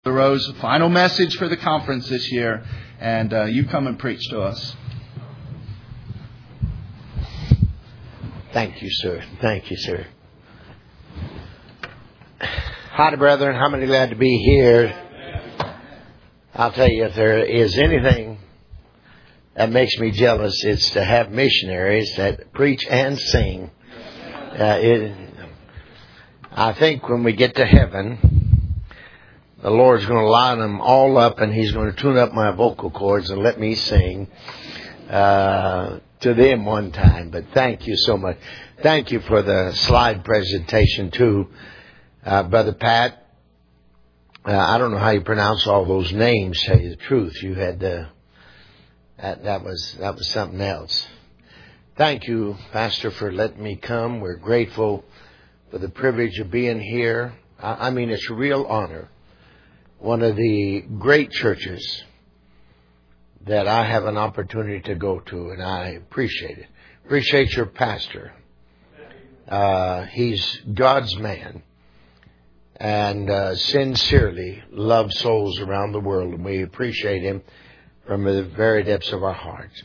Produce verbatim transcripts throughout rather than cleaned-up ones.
Rose, final message for the conference this year, and uh, you come and preach to us. Thank you, sir. Thank you, sir. Howdy, brethren. How many glad to be here? I'll tell you, if there is anything that makes me jealous, it's to have missionaries that preach and sing. Uh, it, I think when we get to heaven, the Lord's going to line them all up, and He's going to tune up my vocal cords and let me sing uh, to them one time. But thank you so much. Thank you for the slide presentation too, uh, Brother Pat. Uh, I don't know how you pronounce all those names. Tell you the truth, you had uh, that. That was that was something else. Thank you, Pastor, for letting me come. We're grateful for the privilege of being here. I, I mean, it's a real honor. One of the great churches that I have an opportunity to go to, and I appreciate it. Appreciate your pastor. Uh, he's God's man, and uh, sincerely loves souls around the world, and we appreciate him from the very depths of our hearts.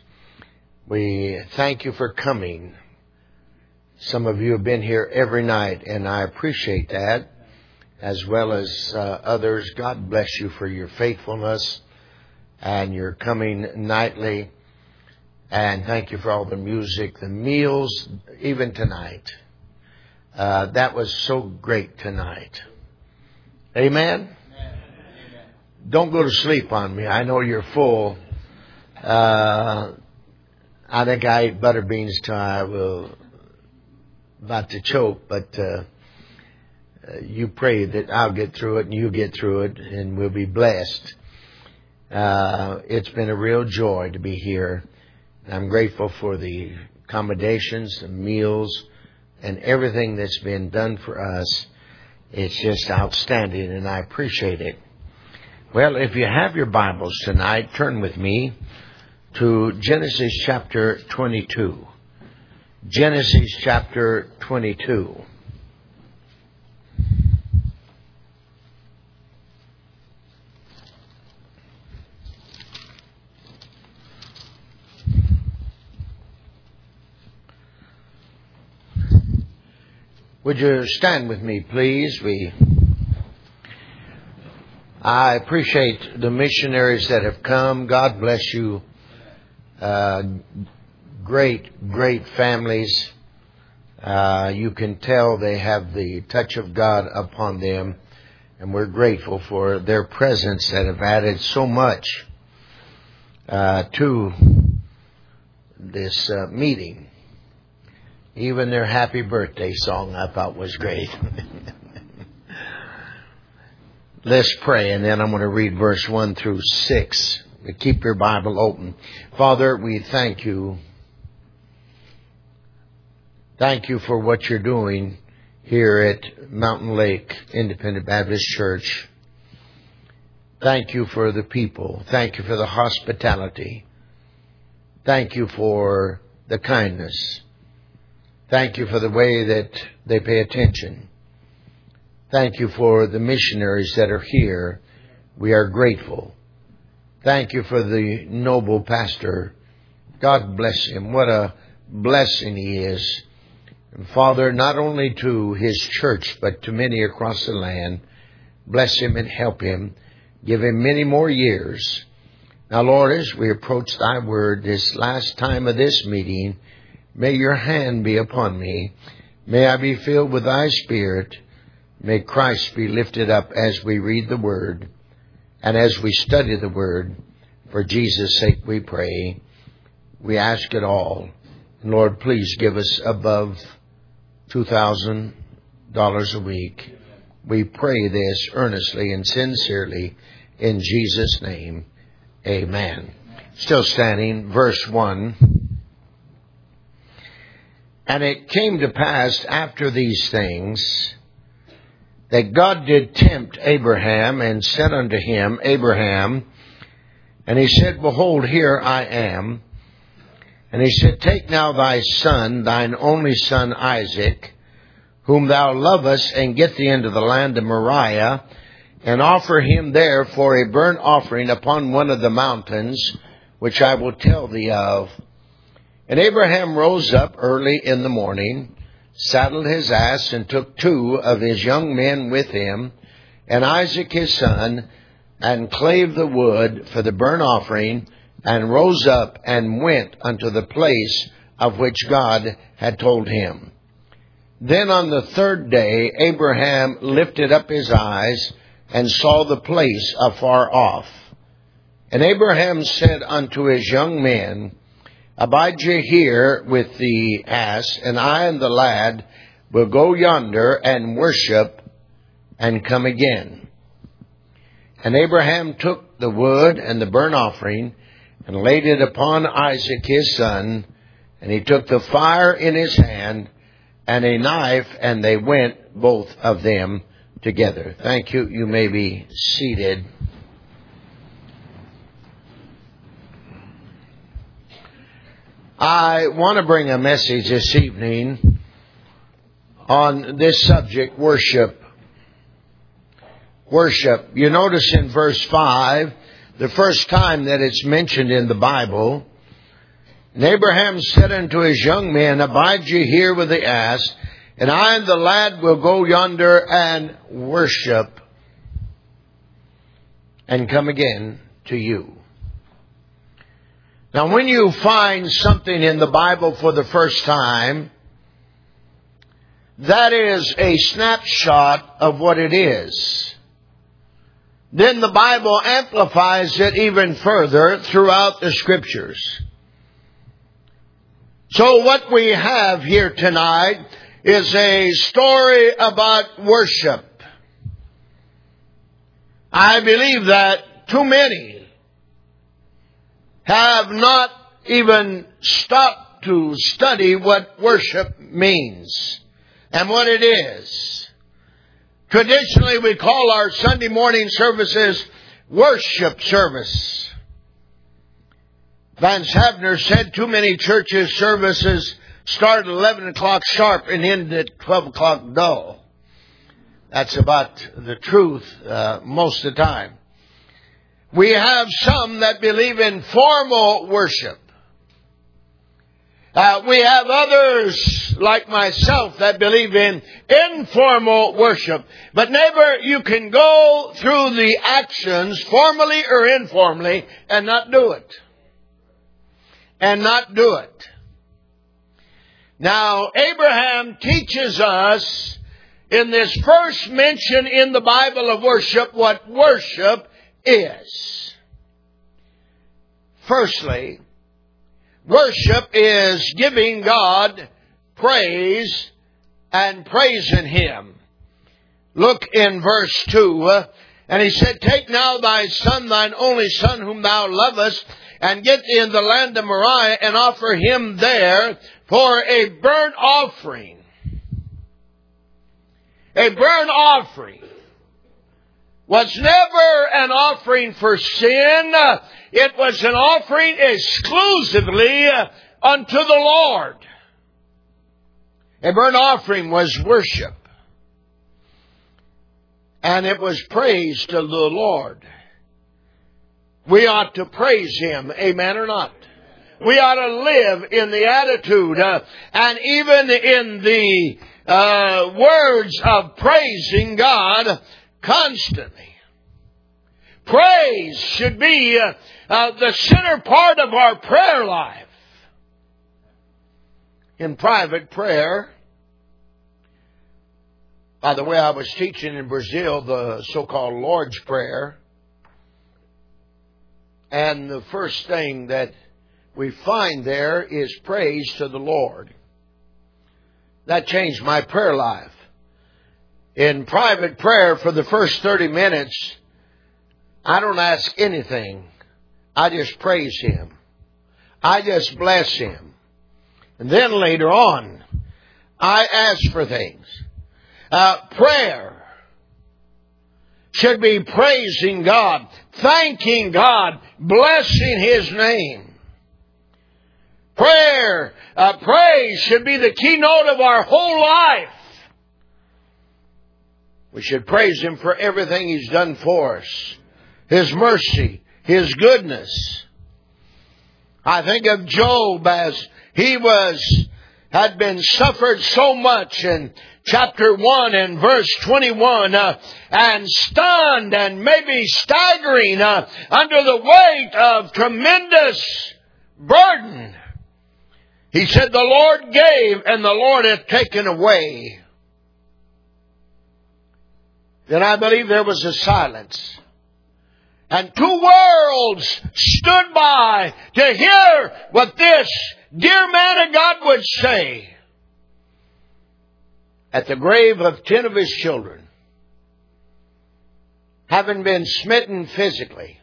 We thank you for coming. Some of you have been here every night, and I appreciate that. As well as uh, others. God bless you for your faithfulness and your coming nightly. And thank you for all the music, the meals, even tonight. Uh, that was so great tonight. Amen? Amen? Don't go to sleep on me. I know you're full. Uh, I think I ate butter beans till I was about to choke, but... Uh, Uh, you pray that I'll get through it and you get through it and we'll be blessed. Uh, it's been a real joy to be here. I'm grateful for the accommodations, the meals, and everything that's been done for us. It's just outstanding, and I appreciate it. Well, if you have your Bibles tonight, turn with me to Genesis chapter twenty-two. Genesis chapter twenty-two. Would you stand with me, please? We, I appreciate the missionaries that have come. God bless you. Uh, great, great families. Uh, you can tell they have the touch of God upon them, and we're grateful for their presence that have added so much uh, to this uh, meeting. Even their happy birthday song I thought was great. Let's pray, and then I'm going to read verse one through six. Keep your Bible open. Father, we thank you. Thank you for what you're doing here at Mountain Lake Independent Baptist Church. Thank you for the people. Thank you for the hospitality. Thank you for the kindness. Thank you for the way that they pay attention. Thank you for the missionaries that are here. We are grateful. Thank you for the noble pastor. God bless him. What a blessing he is. And Father, not only to his church, but to many across the land, bless him and help him. Give him many more years. Now, Lord, as we approach thy word this last time of this meeting, may your hand be upon me. May I be filled with thy Spirit. May Christ be lifted up as we read the word and as we study the word. For Jesus' sake we pray. We ask it all. And Lord, please give us above two thousand dollars a week. We pray this earnestly and sincerely in Jesus' name. Amen. Still standing, verse one. And it came to pass after these things that God did tempt Abraham and said unto him, Abraham, and he said, Behold, here I am. And he said, Take now thy son, thine only son Isaac, whom thou lovest, and get thee into the land of Moriah, and offer him there for a burnt offering upon one of the mountains, which I will tell thee of. And Abraham rose up early in the morning, saddled his ass, and took two of his young men with him, and Isaac his son, and clave the wood for the burnt offering, and rose up and went unto the place of which God had told him. Then on the third day Abraham lifted up his eyes, and saw the place afar off. And Abraham said unto his young men, Abide ye here with the ass, and I and the lad will go yonder and worship, and come again. And Abraham took the wood and the burnt offering, and laid it upon Isaac his son, and he took the fire in his hand, and a knife, and they went, both of them, together. Thank you. You may be seated. I want to bring a message this evening on this subject, worship. Worship. You notice in verse five, the first time that it's mentioned in the Bible, and Abraham said unto his young men, Abide ye here with the ass, and I and the lad will go yonder and worship, and come again to you. Now, when you find something in the Bible for the first time, that is a snapshot of what it is. Then the Bible amplifies it even further throughout the Scriptures. So what we have here tonight is a story about worship. I believe that too many have not even stopped to study what worship means and what it is. Traditionally, we call our Sunday morning services worship service. Vance Havner said too many churches' services start at eleven o'clock sharp and end at twelve o'clock dull. That's about the truth uh, most of the time. We have some that believe in formal worship. Uh, we have others, like myself, that believe in informal worship. But neighbor, you can go through the actions, formally or informally, and not do it. And not do it. Now, Abraham teaches us in this first mention in the Bible of worship what worship is. Firstly, worship is giving God praise and praising Him. Look in verse two. Uh, and he said, Take now thy son, thine only son, whom thou lovest, and get thee in the land of Moriah, and offer him there for a burnt offering. A burnt offering was never an offering for sin. It was an offering exclusively unto the Lord. A burnt offering was worship. And it was praise to the Lord. We ought to praise Him, amen or not? We ought to live in the attitude uh, and even in the uh, words of praising God constantly. Praise should be uh, uh, the center part of our prayer life. In private prayer, by the way, I was teaching in Brazil the so-called Lord's Prayer. And the first thing that we find there is praise to the Lord. That changed my prayer life. In private prayer for the first thirty minutes, I don't ask anything. I just praise Him. I just bless Him. And then later on, I ask for things. Uh, prayer should be praising God, thanking God, blessing His name. Prayer, uh, praise should be the keynote of our whole life. We should praise Him for everything He's done for us. His mercy, His goodness. I think of Job as he was, had been suffered so much in chapter one and verse twenty-one, uh, and stunned and maybe staggering uh, under the weight of tremendous burden. He said, the Lord gave and the Lord hath taken away. Then I believe there was a silence. And two worlds stood by to hear what this dear man of God would say. At the grave of ten of his children, having been smitten physically,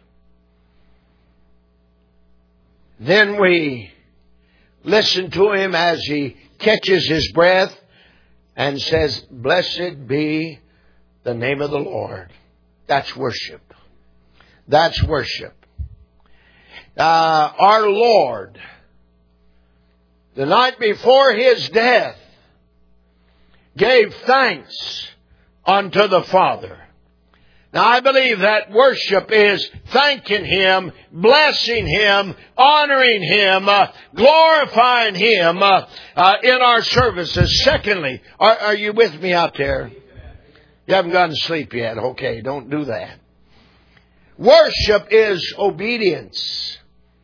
then we listen to him as he catches his breath and says, blessed be the name of the Lord. That's worship. That's worship. Uh, our Lord, the night before His death, gave thanks unto the Father. Now I believe that worship is thanking Him, blessing Him, honoring Him, uh, glorifying Him uh, uh, in our services. Secondly, are, are you with me out there? You haven't gone to sleep yet. Okay, don't do that. Worship is obedience.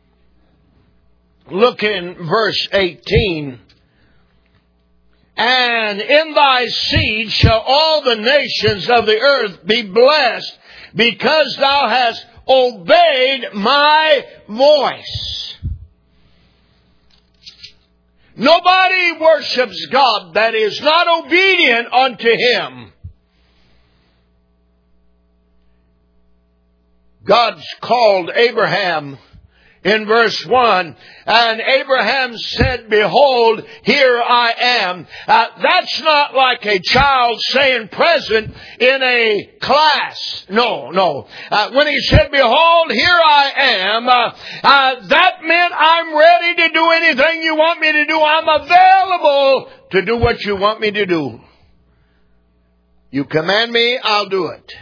Look in verse eighteen. And in thy seed shall all the nations of the earth be blessed, because thou hast obeyed my voice. Nobody worships God that is not obedient unto Him. God's called Abraham in verse one, and Abraham said, behold, here I am. Uh, that's not like a child saying present in a class. No, no. Uh, when he said, behold, here I am, uh, uh, that meant I'm ready to do anything you want me to do. I'm available to do what you want me to do. You command me, I'll do it.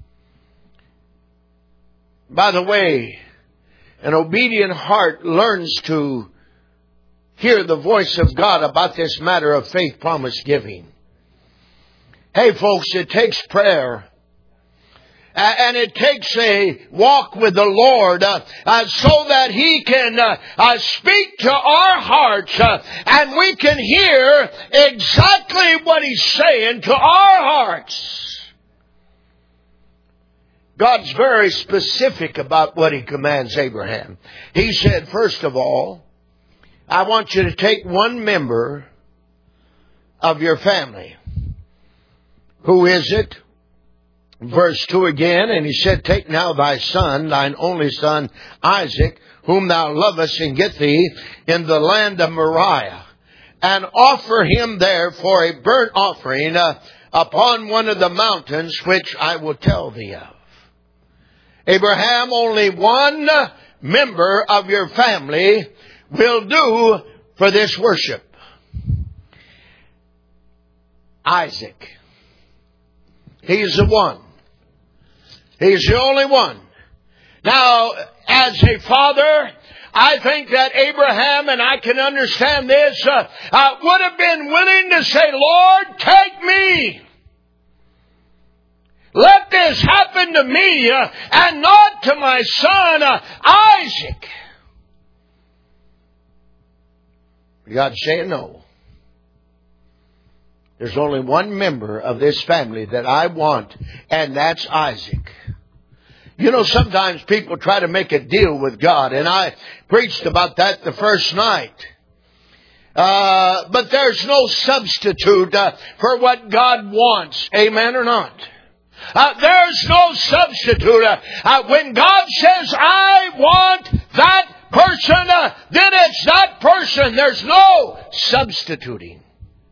By the way, an obedient heart learns to hear the voice of God about this matter of faith promise giving. Hey folks, it takes prayer. And it takes a walk with the Lord uh, uh, so that He can uh, uh, speak to our hearts uh, and we can hear exactly what He's saying to our hearts. God's very specific about what He commands Abraham. He said, first of all, I want you to take one member of your family. Who is it? Verse two again, and He said, take now thy son, thine only son, Isaac, whom thou lovest, and get thee in the land of Moriah, and offer him there for a burnt offering uh, upon one of the mountains which I will tell thee of. Abraham, only one member of your family will do for this worship. Isaac. He's the one. He's the only one. Now, as a father, I think that Abraham, and I can understand this, uh, uh, would have been willing to say, Lord, take me. Let this happen to me uh, and not to my son uh, Isaac. God's saying no. There's only one member of this family that I want, and that's Isaac. You know, sometimes people try to make a deal with God, and I preached about that the first night. Uh, but there's no substitute uh, for what God wants. Amen or not? Uh, there's no substitute. Uh, uh, when God says, I want that person, uh, then it's that person. There's no substituting.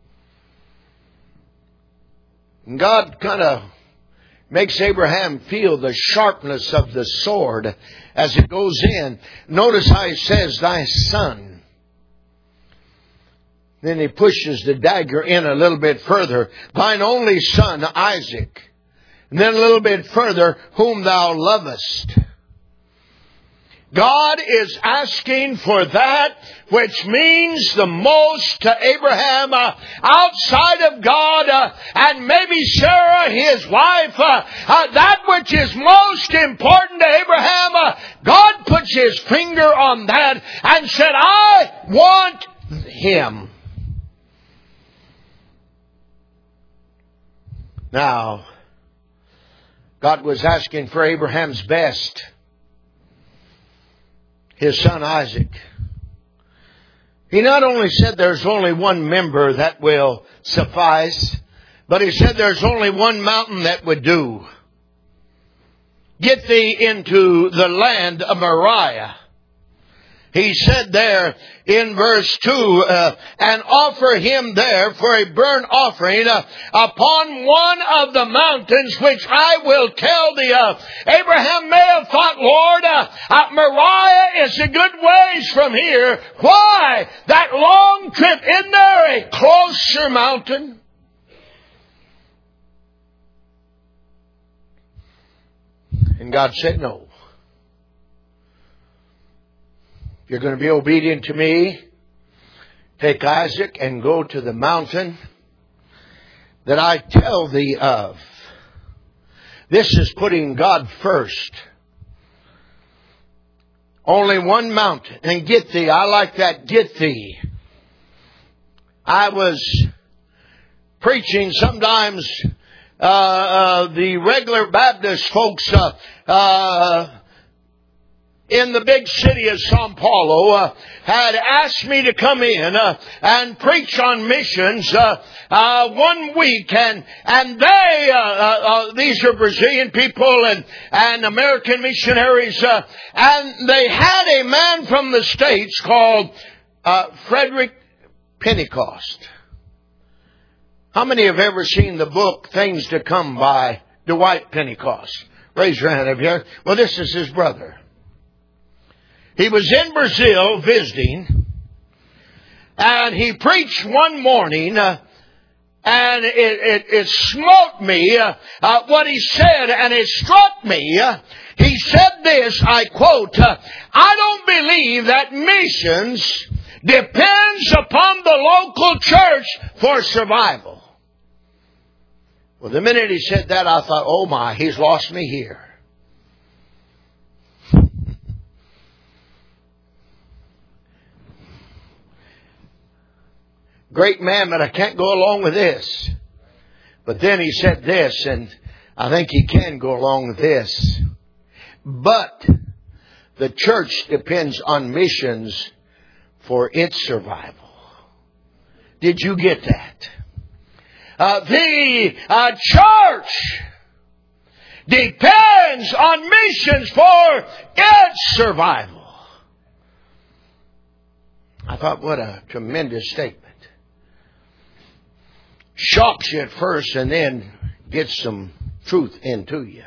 And God kind of makes Abraham feel the sharpness of the sword as it goes in. Notice how He says, thy son. Then He pushes the dagger in a little bit further. Thine only son, Isaac. And then a little bit further, whom thou lovest. God is asking for that which means the most to Abraham uh, outside of God uh, and maybe Sarah, his wife. Uh, uh, that which is most important to Abraham, uh, God puts His finger on that and said, I want him. Now, God was asking for Abraham's best. His son Isaac. He not only said there's only one member that will suffice, but He said there's only one mountain that would do. Get thee into the land of Moriah. He said there in verse two, uh, and offer him there for a burnt offering uh, upon one of the mountains which I will tell thee of. Abraham may have thought, Lord, uh, uh, Moriah is a good ways from here. Why? That long trip, isn't there a closer mountain? And God said no. You're going to be obedient to me. Take Isaac and go to the mountain that I tell thee of. This is putting God first. Only one mountain. And get thee. I like that. Get thee. I was preaching sometimes. Uh, uh, the regular Baptist folks uh, uh, in the big city of Sao Paulo uh, had asked me to come in uh, and preach on missions uh, uh, one week, and and they uh, uh, uh, these are Brazilian people and and American missionaries, uh, and they had a man from the States called uh, Frederick Pentecost. How many have ever seen the book Things to Come by Dwight Pentecost? Raise your hand if you have. Well, this is his brother. He was in Brazil visiting, and he preached one morning, uh, and it, it, it smote me, uh, uh, what he said, and it struck me. Uh, he said this, I quote, uh, I don't believe that missions depends upon the local church for survival. Well, the minute he said that, I thought, oh my, he's lost me here. Great man, but I can't go along with this. But then he said this, and I think he can go along with this. But the church depends on missions for its survival. Did you get that? Uh, the uh, church depends on missions for its survival. I thought, what a tremendous statement. Shocks you at first and then gets some truth into you.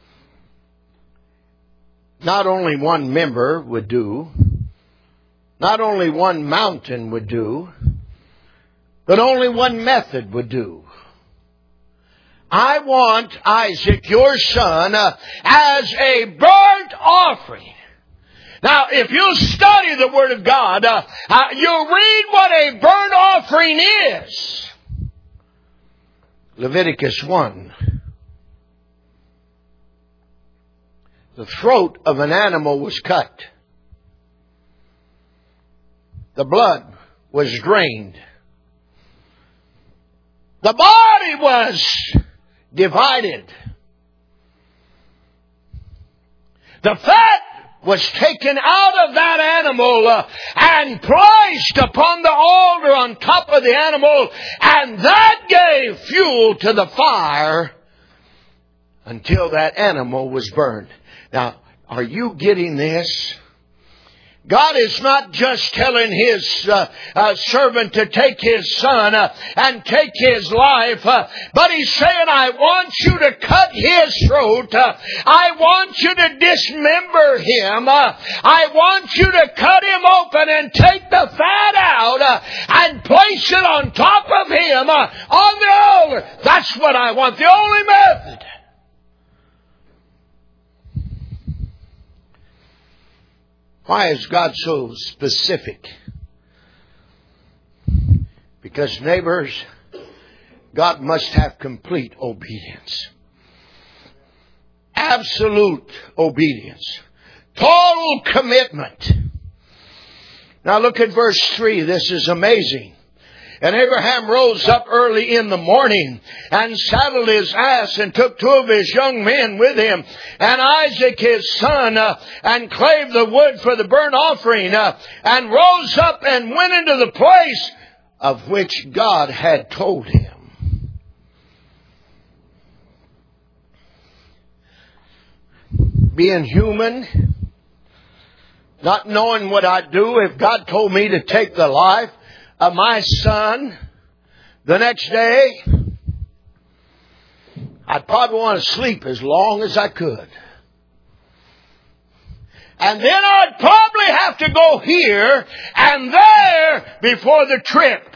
Not only one member would do, not only one mountain would do, but only one method would do. I want Isaac, your son, uh, as a burnt offering. Now, if you study the Word of God, uh, uh, you'll read what a burnt offering is. Leviticus one. The throat of an animal was cut. The blood was drained. The body was divided. The fat was taken out of that animal uh, and placed upon the altar on top of the animal, and that gave fuel to the fire until that animal was burned. Now, are you getting this? God is not just telling His uh, uh, servant to take His son uh, and take his life, uh, but He's saying, I want you to cut his throat. Uh, I want you to dismember him. Uh, I want you to cut him open and take the fat out uh, and place it on top of him uh, on the altar. That's what I want. The only method. Why is God so specific? Because, neighbors, God must have complete obedience. Absolute obedience. Total commitment. Now look at verse three. This is amazing. And Abraham rose up early in the morning and saddled his ass and took two of his young men with him and Isaac his son uh, and clave the wood for the burnt offering uh, and rose up and went into the place of which God had told him. Being human, not knowing what I'd do if God told me to take the life of my son the next day, I'd probably want to sleep as long as I could. And then I'd probably have to go here and there before the trip.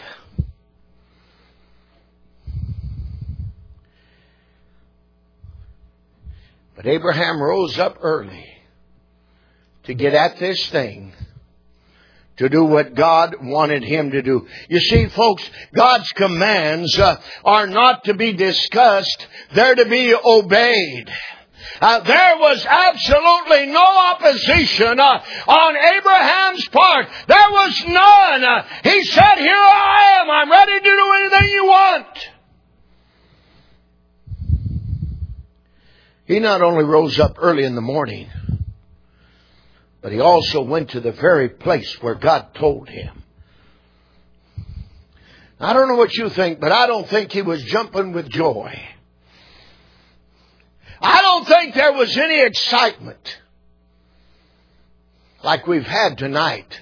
But Abraham rose up early to get at this thing, to do what God wanted him to do. You see, folks, God's commands uh, are not to be discussed. They're to be obeyed. Uh, there was absolutely no opposition uh, on Abraham's part. There was none. Uh, he said, here I am. I'm ready to do anything you want. He not only rose up early in the morning, but he also went to the very place where God told him. I don't know what you think, but I don't think he was jumping with joy. I don't think there was any excitement like we've had tonight.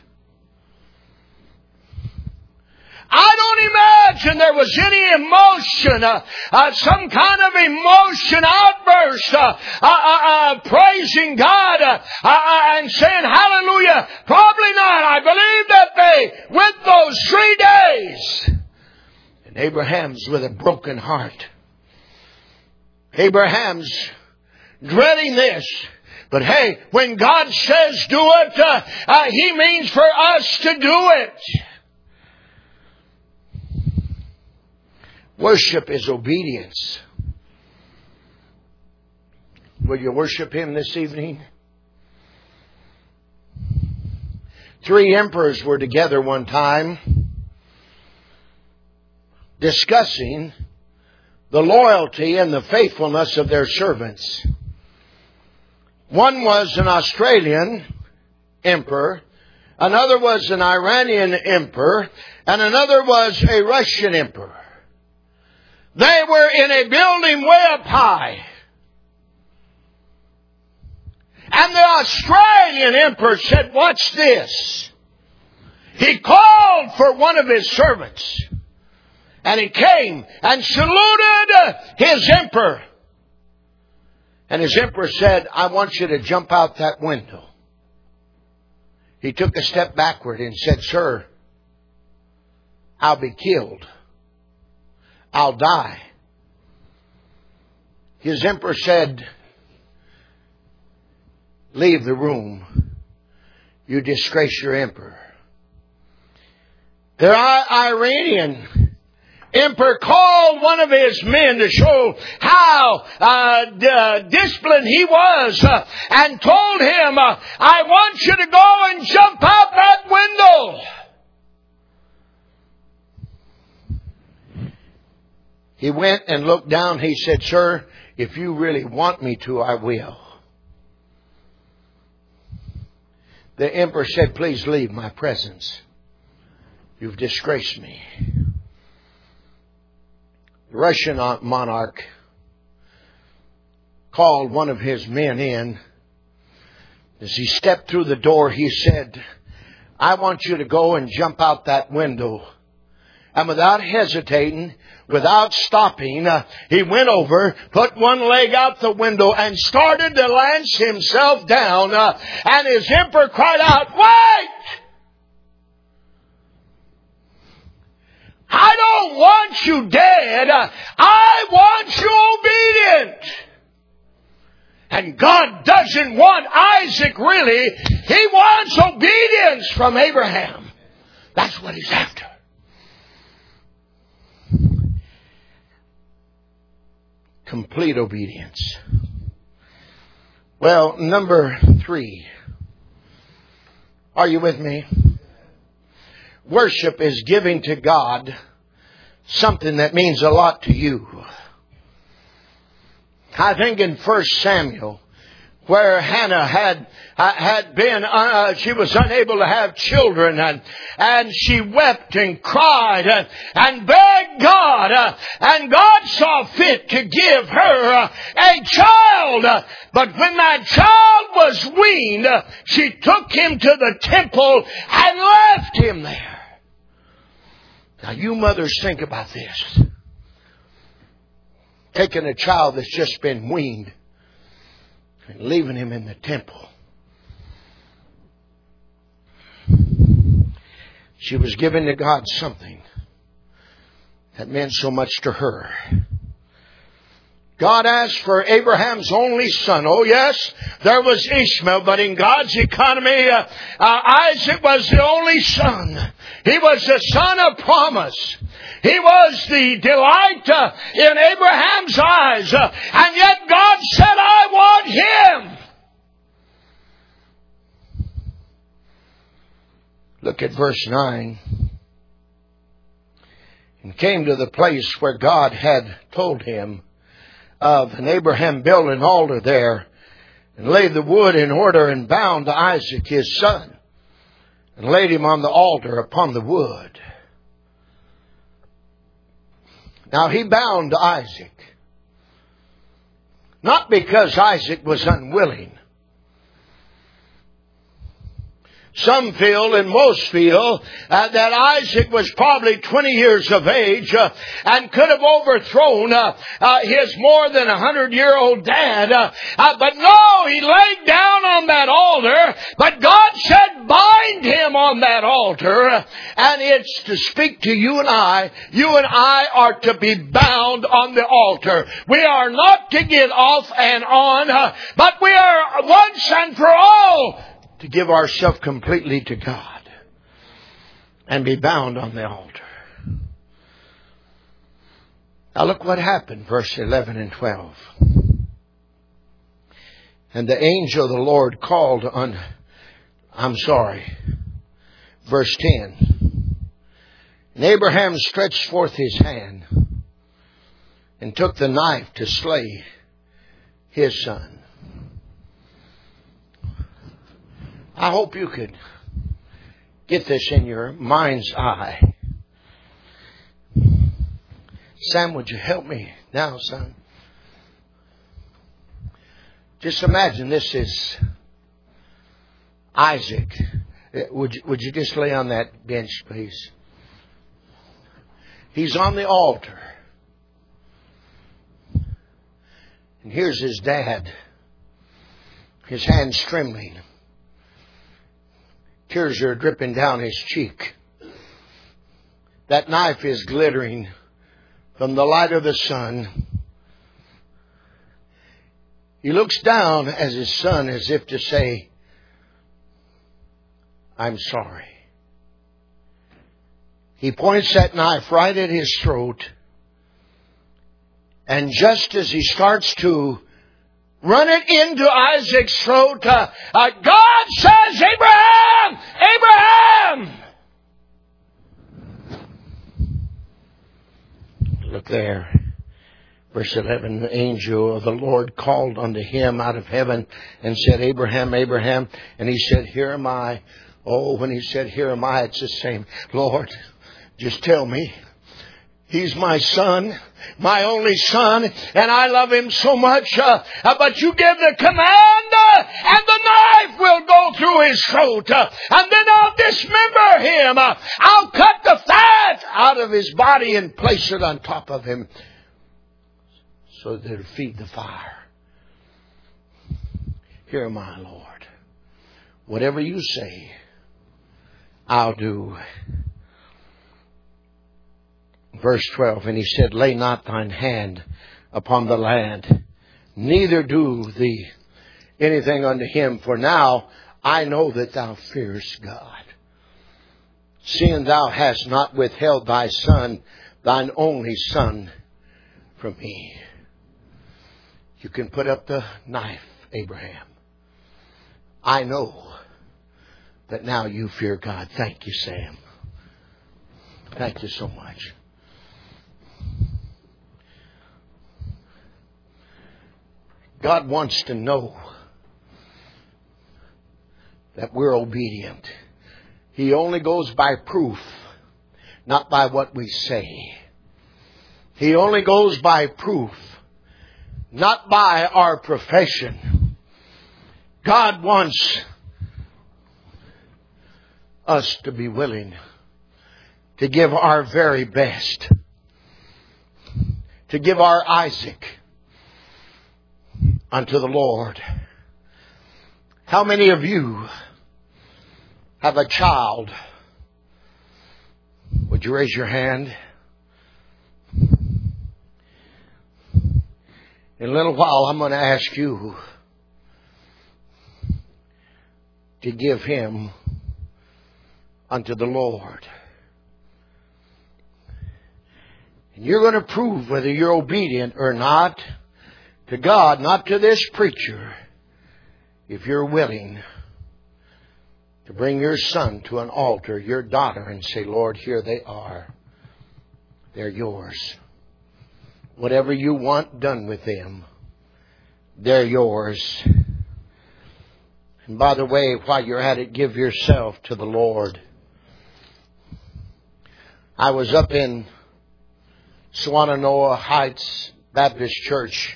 I don't imagine there was any emotion, uh, uh, some kind of emotion outburst, uh, uh, uh, uh, praising God uh, uh, uh, and saying hallelujah. Probably not. I believe that they went those three days. And Abraham's with a broken heart. Abraham's dreading this. But hey, when God says do it, uh, uh, He means for us to do it. Worship is obedience. Will you worship Him this evening? Three emperors were together one time discussing the loyalty and the faithfulness of their servants. One was an Australian emperor, another was an Iranian emperor, and another was a Russian emperor. They were in a building way up high. And the Australian emperor said, watch this. He called for one of his servants. And he came and saluted his emperor. And his emperor said, I want you to jump out that window. He took a step backward and said, sir, I'll be killed. I'll die. His emperor said, leave the room. You disgrace your emperor. The Iranian emperor called one of his men to show how uh, d- disciplined he was uh, and told him, uh, I want you to go and jump out that window. He went and looked down. He said, sir, if you really want me to, I will. The emperor said, please leave my presence. You've disgraced me. The Russian monarch called one of his men in. As he stepped through the door, he said, I want you to go and jump out that window. And without hesitating, without stopping, uh, he went over, put one leg out the window, and started to lance himself down. Uh, and his emperor cried out, wait! I don't want you dead. Uh, I want you obedient. And God doesn't want Isaac really. He wants obedience from Abraham. That's what He's after. Complete obedience. Well, number three. Are you with me? Worship is giving to God something that means a lot to you. I think in First Samuel, where Hannah had uh, had been, uh, she was unable to have children, and and she wept and cried and, and begged God, uh, and God saw fit to give her uh, a child. Uh, but when that child was weaned, uh, she took him to the temple and left him there. Now you mothers, think about this. Taking a child that's just been weaned and leaving him in the temple. She was giving to God something that meant so much to her. God asked for Abraham's only son. Oh yes, there was Ishmael, but in God's economy, uh, uh, Isaac was the only son. He was the son of promise. He was the delight uh, in Abraham's eyes. Uh, and yet God said, I want him. Look at verse nine. And came to the place where God had told him of. And Abraham built an altar there and laid the wood in order and bound Isaac his son and laid him on the altar upon the wood. Now he bound Isaac, not because Isaac was unwilling. Some feel, and most feel, uh, that Isaac was probably twenty years of age uh, and could have overthrown uh, uh, his more than a hundred-year-old dad. Uh, uh, but no, he laid down on that altar. But God said, bind him on that altar. Uh, and it's to speak to you and I. You and I are to be bound on the altar. We are not to get off and on, uh, but we are once and for all to give ourselves completely to God and be bound on the altar. Now look what happened, verse eleven and twelve. And the angel of the Lord called on, I'm sorry, verse ten. And Abraham stretched forth his hand and took the knife to slay his son. I hope you could get this in your mind's eye. Sam, would you help me now, son? Just imagine this is Isaac. Would you, would you just lay on that bench, please? He's on the altar. And here's his dad. His hands trembling. Tears are dripping down his cheek. That knife is glittering from the light of the sun. He looks down at his son as if to say, I'm sorry. He points that knife right at his throat. And just as he starts to run it into Isaac's throat, uh, uh, God says, Abraham! Abraham! Look there. Verse eleven, the angel of the Lord called unto him out of heaven and said, Abraham, Abraham. And he said, here am I. Oh, when he said, here am I, it's the same. Lord, just tell me. He's my son, my only son, and I love him so much. Uh, uh, but you give the command, uh, and the knife will go through his throat. Uh, and then I'll dismember him. Uh, I'll cut the fat out of his body and place it on top of him so that it'll feed the fire. Here am I, Lord. Whatever you say, I'll do. Verse twelve, and he said, lay not thine hand upon the lad, neither do the anything unto him. For now I know that thou fearest God, seeing thou hast not withheld thy son, thine only son, from me. You can put up the knife, Abraham. I know that now you fear God. Thank you, Sam. Thank you so much. God wants to know that we're obedient. He only goes by proof, not by what we say. He only goes by proof, not by our profession. God wants us to be willing to give our very best, to give our Isaac unto the Lord. How many of you have a child? Would you raise your hand? In a little while, I'm going to ask you to give him unto the Lord. And you're going to prove whether you're obedient or not to God, not to this preacher, if you're willing to bring your son to an altar, your daughter, and say, Lord, here they are. They're yours. Whatever you want done with them, they're yours. And by the way, while you're at it, give yourself to the Lord. I was up in Swannanoa Heights Baptist Church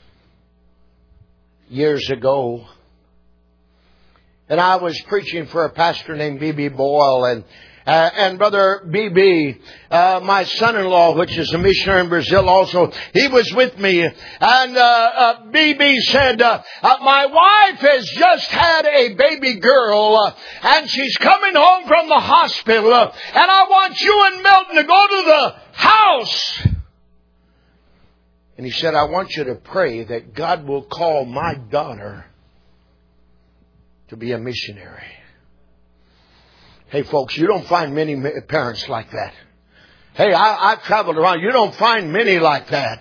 years ago, and I was preaching for a pastor named B B Boyle, and Uh, and Brother B B, uh, my son-in-law, which is a missionary in Brazil also, he was with me. And uh, uh, B B said, uh, uh, my wife has just had a baby girl, uh, and she's coming home from the hospital, uh, and I want you and Milton to go to the house. And he said, I want you to pray that God will call my daughter to be a missionary. Hey, folks, you don't find many parents like that. Hey, I, I've traveled around. You don't find many like that.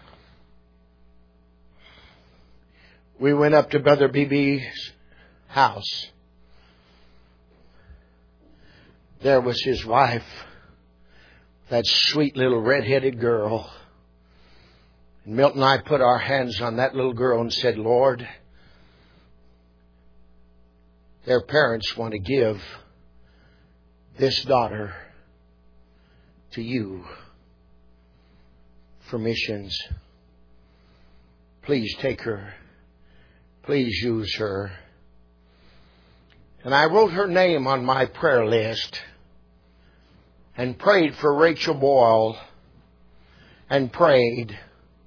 We went up to Brother B B's house. There was his wife, that sweet little red-headed girl. And Milton and I put our hands on that little girl and said, Lord, their parents want to give this daughter to you for missions. Please take her. Please use her. And I wrote her name on my prayer list and prayed for Rachel Boyle and prayed.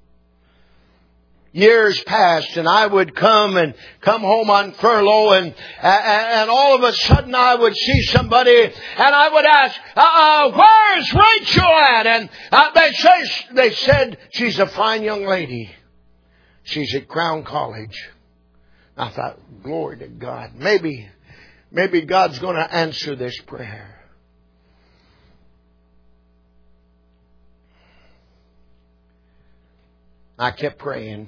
Years passed, and I would come and come home on furlough, and and all of a sudden I would see somebody, and I would ask, uh, uh, "Where's Rachel at?" And uh, they say they said she's a fine young lady. She's at Crown College. I thought, glory to God. Maybe, maybe God's going to answer this prayer. I kept praying.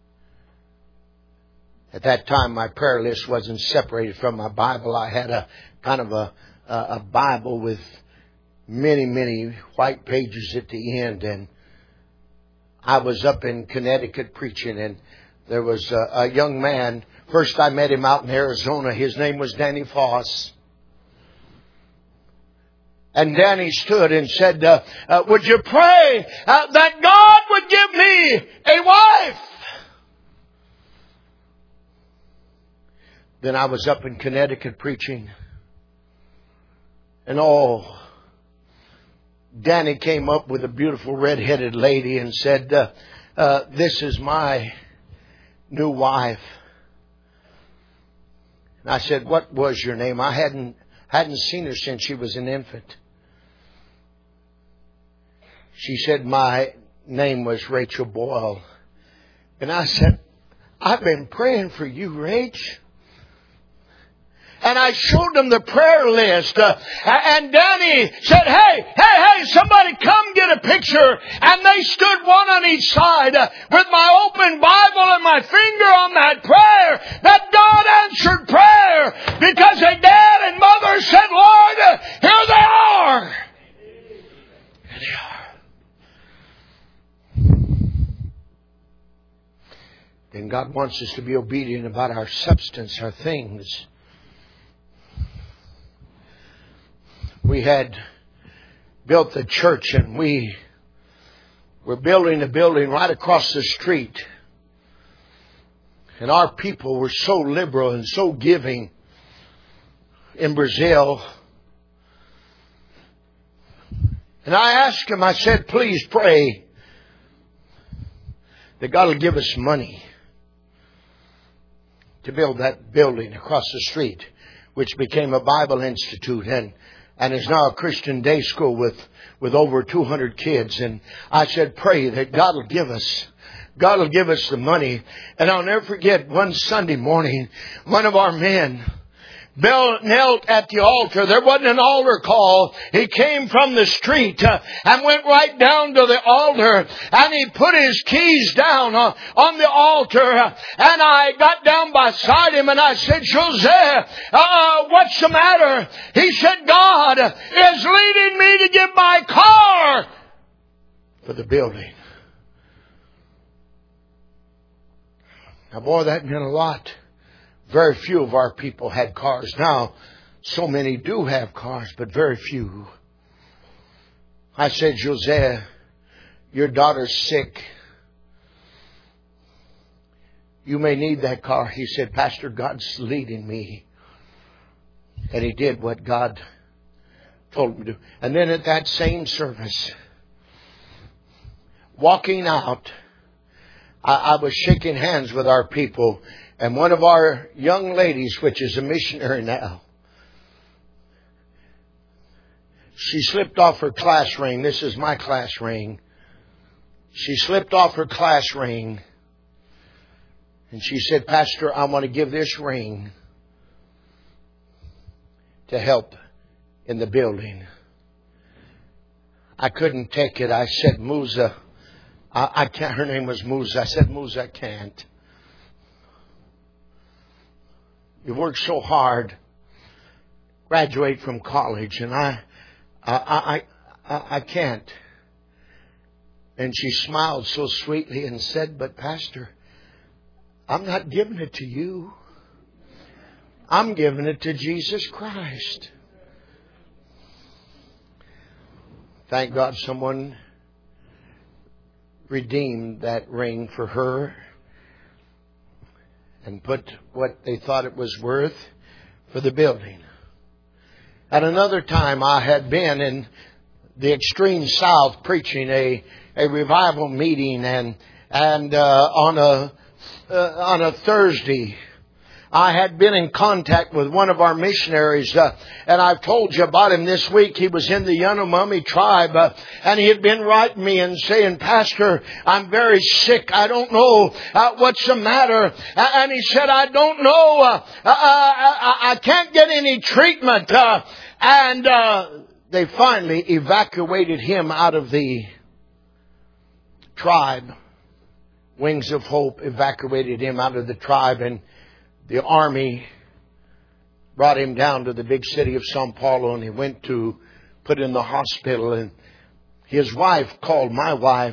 At that time, my prayer list wasn't separated from my Bible. I had a kind of a, a Bible with many, many white pages at the end. And I was up in Connecticut preaching, and there was a, a young man. First, I met him out in Arizona. His name was Danny Foss. And Danny stood and said, uh, uh, would you pray uh, that God would give me a wife? Then I was up in Connecticut preaching. And oh, Danny came up with a beautiful red-headed lady and said, uh, uh, this is my new wife. And I said, what was your name? I hadn't hadn't seen her since she was an infant. She said, my name was Rachel Boyle. And I said, I've been praying for you, Rach. And I showed them the prayer list. Uh, and Danny said, hey, hey, hey, somebody come get a picture. And they stood one on each side uh, with my open Bible and my finger on that prayer. That God answered prayer because a dad and mother said, Lord, uh, here they are. Here they are. Then God wants us to be obedient about our substance, our things. We had built the church and we were building a building right across the street. And our people were so liberal and so giving in Brazil. And I asked him, I said, please pray that God will give us money to build that building across the street, which became a Bible Institute and And is now a Christian day school with, with over two hundred kids. And I said, pray that God will give us, God will give us the money. And I'll never forget one Sunday morning, one of our men knelt at the altar. There wasn't an altar call. He came from the street uh, and went right down to the altar. And he put his keys down uh, on the altar. Uh, and I got down beside him and I said, Jose, uh, what's the matter? He said, God is leading me to give my car for the building. Now, boy, that meant a lot. Very few of our people had cars. Now, so many do have cars, but very few. I said, Jose, your daughter's sick. You may need that car. He said, Pastor, God's leading me. And he did what God told him to do. And then at that same service, walking out, I, I was shaking hands with our people. And one of our young ladies, which is a missionary now, she slipped off her class ring. This is my class ring. She slipped off her class ring. And she said, Pastor, I want to give this ring to help in the building. I couldn't take it. I said, Musa, I, I can't. Her name was Musa. I said, Musa, I can't. You work so hard, graduate from college, and I, I, I, I, I can't. And she smiled so sweetly and said, but Pastor, I'm not giving it to you. I'm giving it to Jesus Christ. Thank God someone redeemed that ring for her and put what they thought it was worth for the building. At another time, I had been in the extreme south preaching a, a revival meeting, and and uh, on a uh, on a Thursday, I had been in contact with one of our missionaries, uh, and I've told you about him this week. He was in the Yanomami tribe, uh, and he had been writing me and saying, Pastor, I'm very sick. I don't know uh, what's the matter. Uh, and he said, I don't know. Uh, uh, I, I can't get any treatment. Uh, and uh, they finally evacuated him out of the tribe. Wings of Hope evacuated him out of the tribe, and the army brought him down to the big city of Sao Paulo, and he went to put in the hospital. And his wife called my wife,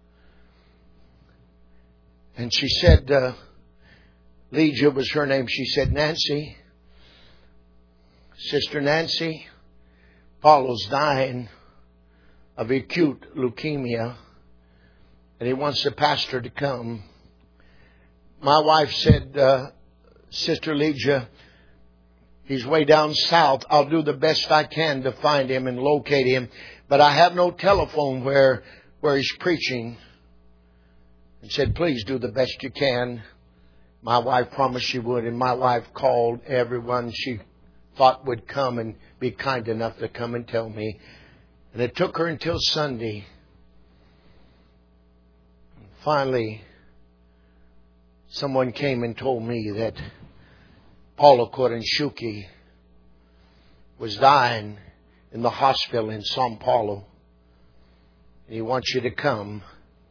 and she said, uh, Lydia was her name. She said, Nancy, Sister Nancy, Paulo's dying of acute leukemia, and he wants the pastor to come. My wife said, uh, Sister Lydia, he's way down south. I'll do the best I can to find him and locate him. But I have no telephone where where he's preaching. And said, please do the best you can. My wife promised she would. And my wife called everyone she thought would come and be kind enough to come and tell me. And it took her until Sunday. Finally, someone came and told me that Paulo Koranshuki was dying in the hospital in Sao Paulo. And he wants you to come.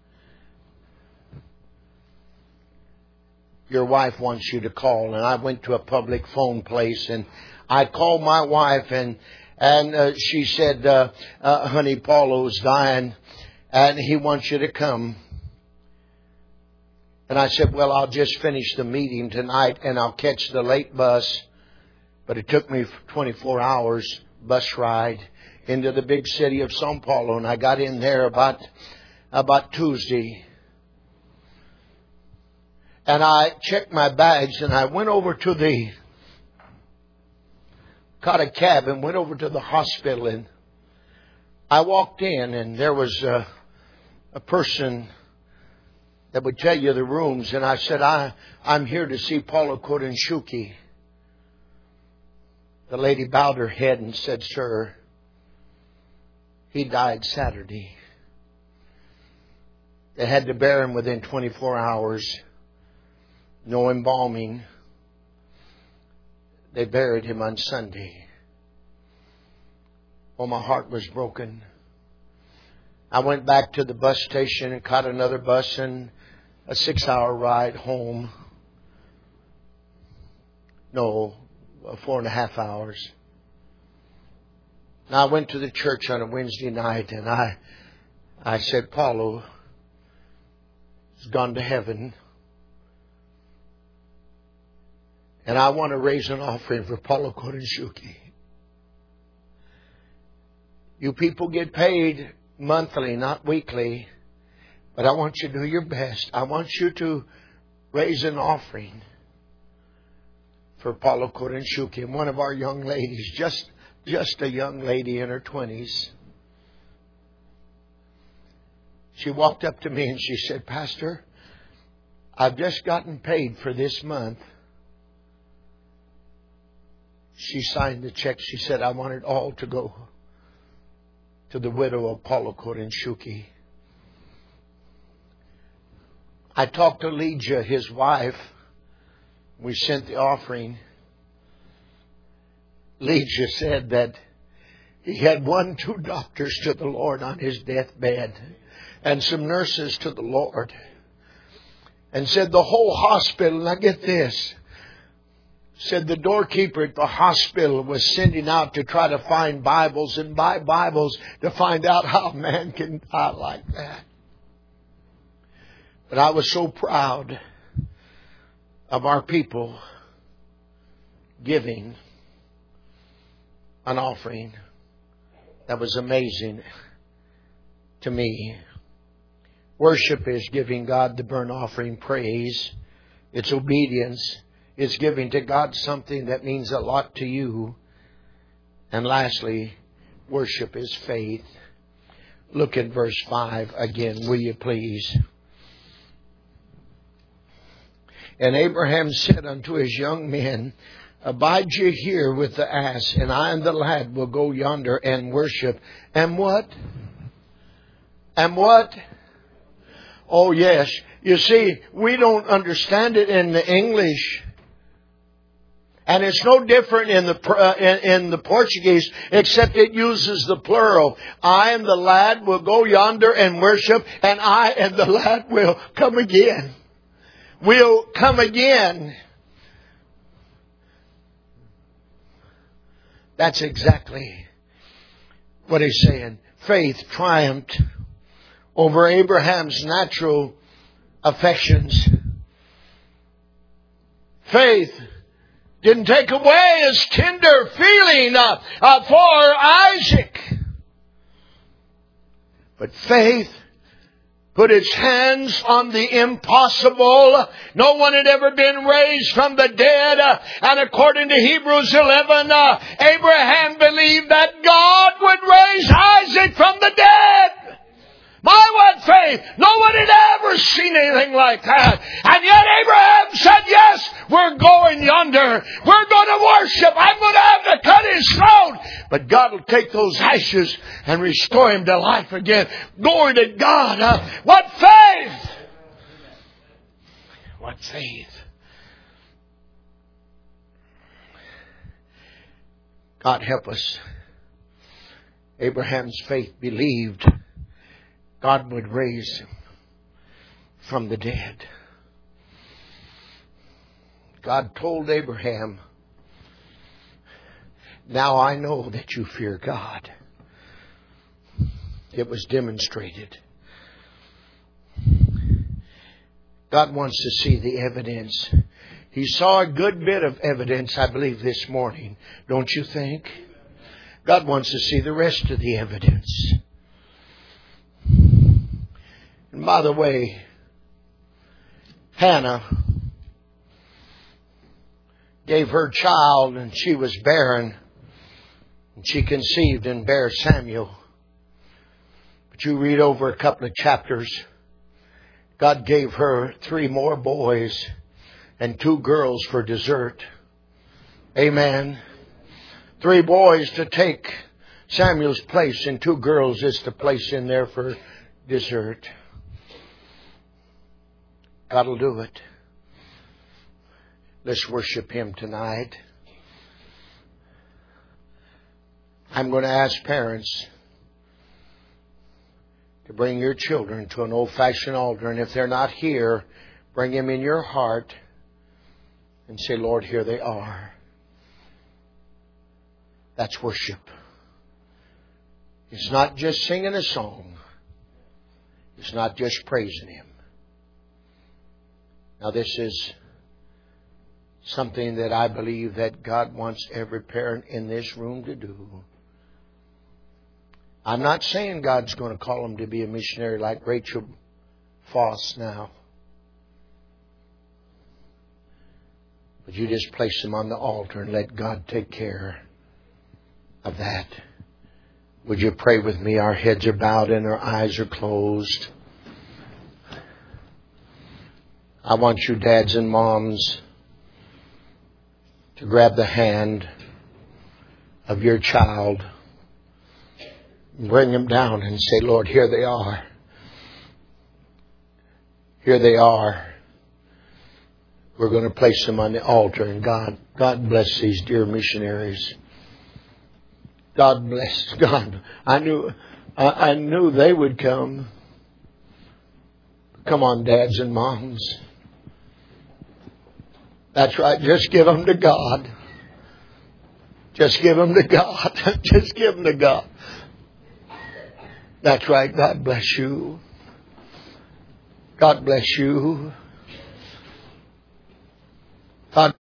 Your wife wants you to call. And I went to a public phone place and I called my wife and and uh, she said, uh, uh, honey, Paulo's dying and he wants you to come. And I said, well, I'll just finish the meeting tonight and I'll catch the late bus. But it took me twenty-four hours bus ride into the big city of Sao Paulo. And I got in there about, about Tuesday. And I checked my bags and I went over to the, caught a cab and went over to the hospital. And I walked in and there was a, a person that would tell you the rooms. And I said, I, I'm here to see Paulo Koranshuki. The lady bowed her head and said, sir, he died Saturday. They had to bury him within twenty-four hours. No embalming. They buried him on Sunday. Well, my heart was broken. I went back to the bus station and caught another bus and a six-hour ride home. No, four and a half hours. Now I went to the church on a Wednesday night and I, I said, Paulo has gone to heaven. And I want to raise an offering for Paulo Koranshuki. You people get paid monthly, not weekly. But I want you to do your best. I want you to raise an offering for Paulo Koranshuki. And one of our young ladies, just, just a young lady in her twenties, she walked up to me and she said, Pastor, I've just gotten paid for this month. She signed the check. She said, I want it all to go to the widow of Paulo Koranshuki. I talked to Lydia, his wife. We sent the offering. Lydia said that he had won two doctors to the Lord on his deathbed and some nurses to the Lord. And said the whole hospital, now get this, said the doorkeeper at the hospital was sending out to try to find Bibles and buy Bibles to find out how a man can die like that. But I was so proud of our people giving an offering that was amazing to me. Worship is giving God the burnt offering praise. It's obedience. It's giving to God something that means a lot to you. And lastly, worship is faith. Look at verse five again, will you please? And Abraham said unto his young men, abide ye here with the ass, and I and the lad will go yonder and worship. And what? And what? Oh yes. You see, we don't understand it in the English. And it's no different in the uh, in, in the Portuguese, except it uses the plural. I and the lad will go yonder and worship, and I and the lad will come again. We'll come again. That's exactly what he's saying. Faith triumphed over Abraham's natural affections. Faith didn't take away his tender feeling uh, uh, for Isaac. But faith put its hands on the impossible. No one had ever been raised from the dead. Uh, and according to Hebrews eleven, uh, Abraham believed that God would raise Isaac from the dead. My, what faith! No one had ever seen anything like that. And yet Abraham said, yes, we're going yonder. We're going to worship. I'm going to have to cut his throat. But God will take those ashes and restore him to life again. Glory to God. Uh, what faith! What faith? God help us. Abraham's faith believed God would raise him from the dead. God told Abraham, now I know that you fear God. It was demonstrated. God wants to see the evidence. He saw a good bit of evidence, I believe, this morning. Don't you think? God wants to see the rest of the evidence. And by the way, Hannah gave her child and she was barren. And she conceived and bare Samuel. But you read over a couple of chapters, God gave her three more boys and two girls for dessert. Amen. Three boys to take Samuel's place and two girls is to place in there for dessert. God will do it. Let's worship Him tonight. I'm going to ask parents to bring your children to an old-fashioned altar. And if they're not here, bring them in your heart and say, Lord, here they are. That's worship. It's not just singing a song. It's not just praising Him. Now this is something that I believe that God wants every parent in this room to do. I'm not saying God's going to call them to be a missionary like Rachel Foss now. But you just place them on the altar and let God take care of that. Would you pray with me? Our heads are bowed and our eyes are closed. I want you dads and moms to grab the hand of your child, bring them down and say, Lord, here they are. Here they are. We're going to place them on the altar. And God, God bless these dear missionaries. God bless. God, I knew, I, I knew they would come. Come on, dads and moms. That's right. Just give them to God. Just give them to God. Just give them to God. That's right. God bless you. God bless you. God